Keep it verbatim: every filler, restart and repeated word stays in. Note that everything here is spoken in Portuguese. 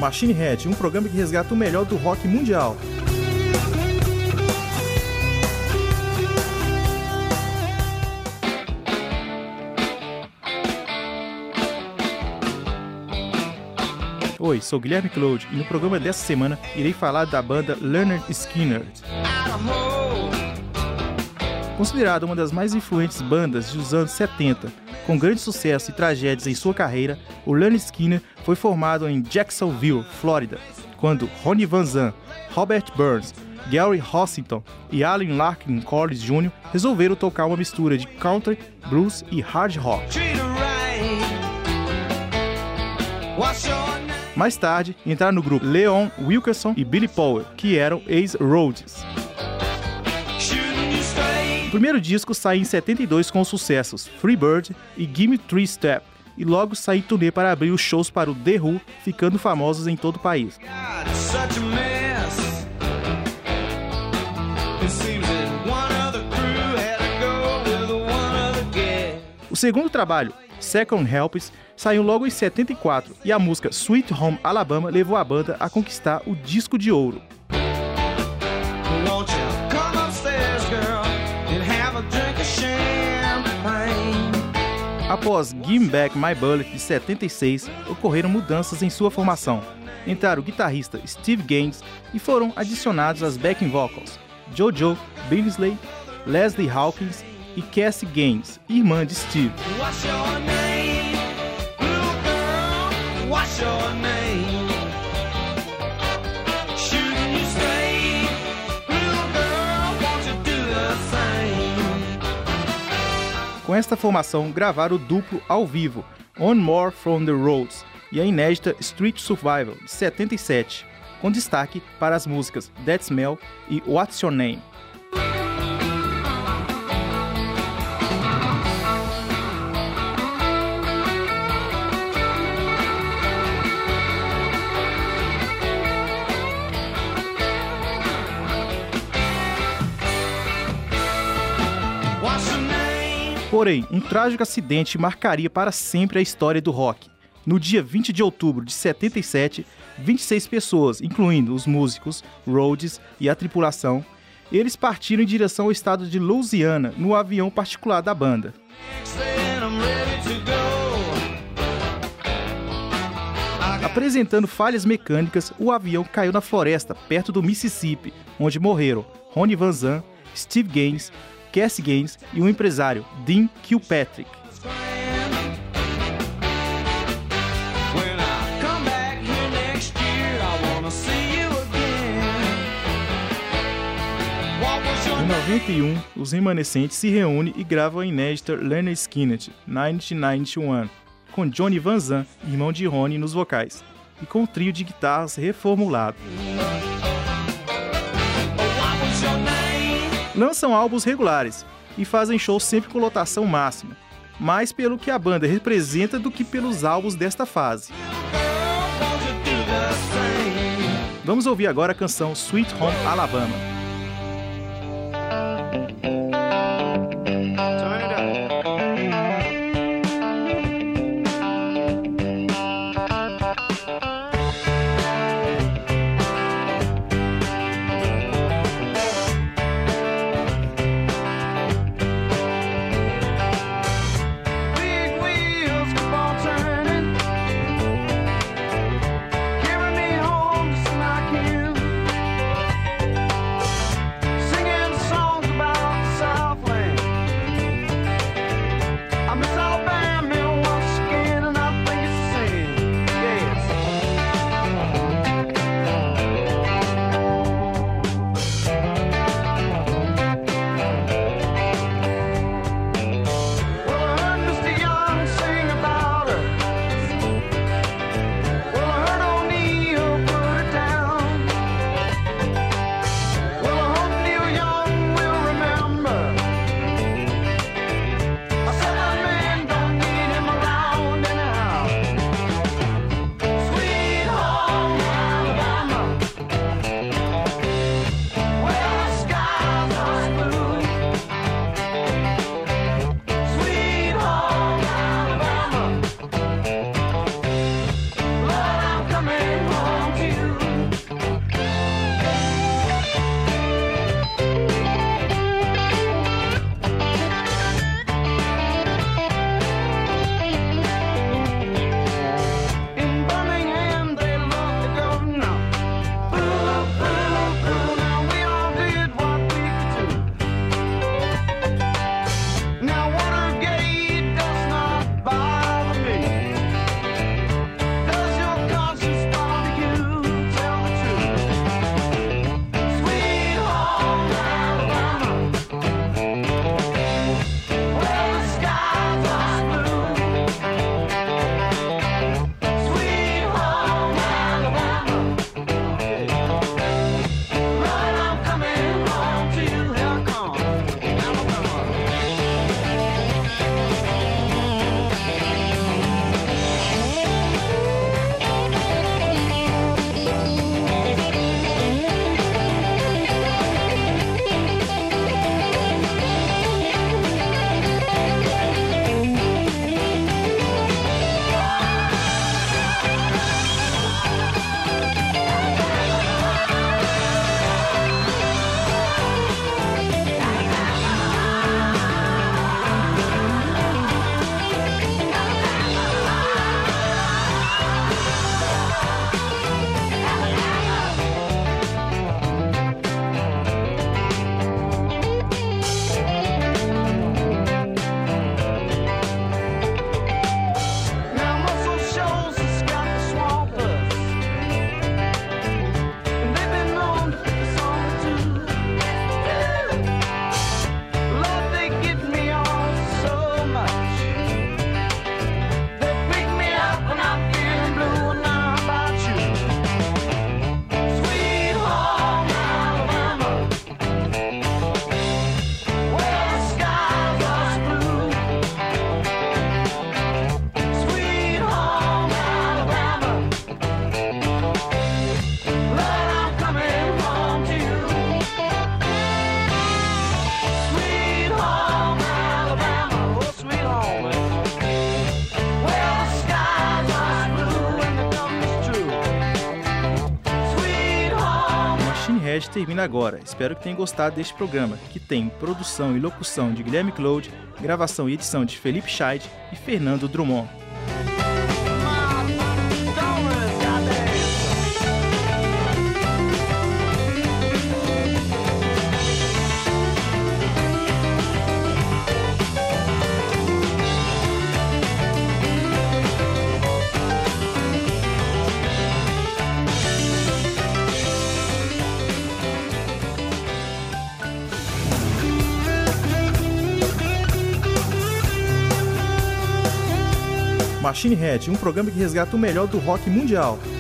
Machine Head, um programa que resgata o melhor do rock mundial. Oi, sou Guilherme Claude e no programa dessa semana irei falar da banda Lynyrd Skynyrd. Considerada uma das mais influentes bandas dos anos setenta, com grande sucesso e tragédias em sua carreira, o Lynyrd Skynyrd foi formado em Jacksonville, Flórida, quando Ronnie Van Zant, Robert Burns, Gary Rossington e Alan Larkin Collins Júnior resolveram tocar uma mistura de country, blues e hard rock. Mais tarde, entraram no grupo Leon Wilkeson e Billy Powell, que eram ex-Rhodes. O primeiro disco saiu em setenta e dois com os sucessos Free Bird e Gimme Three Step, e logo saiu em turnê para abrir os shows para o The Who, ficando famosos em todo o país. O segundo trabalho, Second Helps, saiu logo em setenta e quatro e a música Sweet Home Alabama levou a banda a conquistar o disco de ouro. Após Gimme Back My Bullet de setenta e seis, ocorreram mudanças em sua formação. Entraram o guitarrista Steve Gaines e foram adicionados as backing vocals JoJo Billingsley, Leslie Hawkins e Cassie Gaines, irmã de Steve. Com esta formação, gravaram o duplo ao vivo, On More From The Roads, e a inédita Street Survival, de setenta e sete, com destaque para as músicas That Smell e What's Your Name. Porém, um trágico acidente marcaria para sempre a história do rock. No dia vinte de outubro de setenta e sete, vinte e seis pessoas, incluindo os músicos, Rhodes e a tripulação, eles partiram em direção ao estado de Louisiana no avião particular da banda. Apresentando falhas mecânicas, o avião caiu na floresta perto do Mississippi, onde morreram Ronnie Van Zant, Steve Gaines, Cassie Gaines e o empresário Dean Kilpatrick. Em noventa e um, os remanescentes se reúnem e gravam a inédita Lynyrd Skynyrd mil novecentos e noventa e um, com Johnny Van Zant, irmão de Ronnie, nos vocais, e com um trio de guitarras reformulado. Lançam álbuns regulares e fazem shows sempre com lotação máxima, mais pelo que a banda representa do que pelos álbuns desta fase. Vamos ouvir agora a canção Sweet Home Alabama. Head termina agora. Espero que tenham gostado deste programa, que tem produção e locução de Guilherme Claude, gravação e edição de Felipe Scheid e Fernando Drummond. Machine Head, um programa que resgata o melhor do rock mundial.